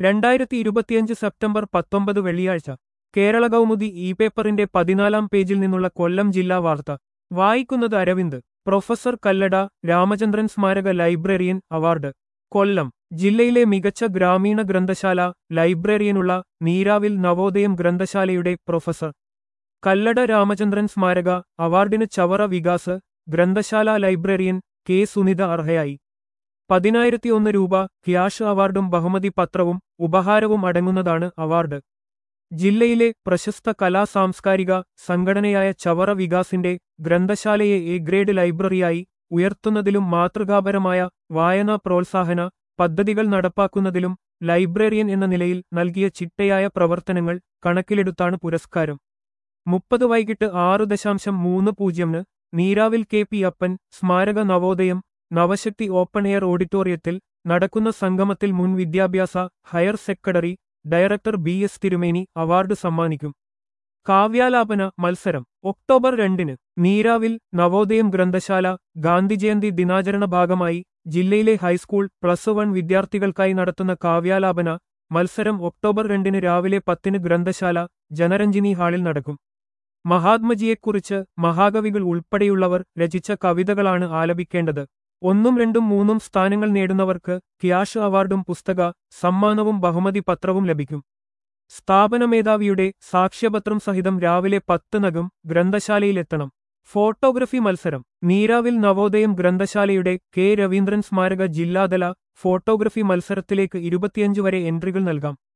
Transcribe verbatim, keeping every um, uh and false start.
രണ്ടായിരത്തി ഇരുപത്തിയഞ്ച് സെപ്റ്റംബർ പത്തൊമ്പത് വെള്ളിയാഴ്ച കേരള കൗമുദി ഇ പേപ്പറിന്റെ പതിനാലാം പേജിൽ നിന്നുള്ള കൊല്ലം ജില്ലാ വാർത്ത വായിക്കുന്നത് അരവിന്ദ്. പ്രൊഫസർ കല്ലട രാമചന്ദ്രൻ സ്മാരക ലൈബ്രറിയൻ അവാർഡ് കൊല്ലം. ജില്ലയിലെ മികച്ച ഗ്രാമീണ ഗ്രന്ഥശാല ലൈബ്രറിയനുള്ള നീരാവിൽ നവോദയം ഗ്രന്ഥശാലയുടെ പ്രൊഫസർ കല്ലട രാമചന്ദ്രൻ സ്മാരക അവാർഡിന് ചവറ വികാസ് ഗ്രന്ഥശാല ലൈബ്രറിയൻ കെ സുനിത അർഹയായി. പതിനായിരത്തി ഒന്ന് രൂപ ക്യാഷ് അവാർഡും ബഹുമതി പത്രവും ഉപഹാരവും അടങ്ങുന്നതാണ് അവാർഡ്. ജില്ലയിലെ പ്രശസ്ത കലാ സാംസ്കാരിക സംഘടനയായ ചവറ വികാസിന്റെ ഗ്രന്ഥശാലയെ എ ഗ്രേഡ് ലൈബ്രറിയായി ഉയർത്തുന്നതിലും മാതൃകാപരമായ വായനാ പ്രോത്സാഹന പദ്ധതികൾ നടപ്പാക്കുന്നതിലും ലൈബ്രറിയൻ എന്ന നിലയിൽ നൽകിയ ചിട്ടയായ പ്രവർത്തനങ്ങൾ കണക്കിലെടുത്താണ് പുരസ്കാരം. മുപ്പത് വൈകിട്ട് ആറ് ദശാംശം മൂന്ന് പൂജ്യമിന് നീരാവിൽ കെ പി അപ്പൻ സ്മാരക നവോദയം നവശക്തി ഓപ്പൺ എയർ ഓഡിറ്റോറിയത്തിൽ നടക്കുന്ന സംഗമത്തിൽ മുൻ വിദ്യാഭ്യാസ higher secondary director B S Thirumeni award സമ്മാനിക്കും. കാവ്യാലാപന മത്സരം ഒക്ടോബർ രണ്ടിന് നീരാവിൽ നവോദയം ഗ്രന്ഥശാല ഗാന്ധിജയന്തി ദിനാചരണ ഭാഗമായി ജില്ലയിലെ ഹൈസ്കൂൾ പ്ലസ് വൺ വിദ്യാർത്ഥികൾക്കായി നടത്തുന്ന കാവ്യാലാപന മത്സരം ഒക്ടോബർ രണ്ടിന് രാവിലെ പത്തിന് ഗ്രന്ഥശാല ജനരഞ്ജിനി ഹാളിൽ നടക്കും. മഹാത്മജിയെക്കുറിച്ച് മഹാകവികൾ ഉൾപ്പെടെയുള്ളവർ രചിച്ച കവിതകളാണ് ആലപിക്കേണ്ടത്. ഒന്നും രണ്ടും മൂന്നും സ്ഥാനങ്ങൾ നേടുന്നവർക്ക് ക്യാഷ് അവാർഡും പുസ്തക സമ്മാനവും ബഹുമതി പത്രവും ലഭിക്കും. സ്ഥാപന മേധാവിയുടെ സാക്ഷ്യപത്രം സഹിതം രാവിലെ പത്തിനകം ഗ്രന്ഥശാലയിലെത്തണം. ഫോട്ടോഗ്രഫി മത്സരം നീരാവിൽ നവോദയം ഗ്രന്ഥശാലയുടെ കെ രവീന്ദ്രൻ സ്മാരക ജില്ലാതല ഫോട്ടോഗ്രഫി മത്സരത്തിലേക്ക് ഇരുപത്തിയഞ്ച് വരെ എൻട്രികൾ നൽകാം.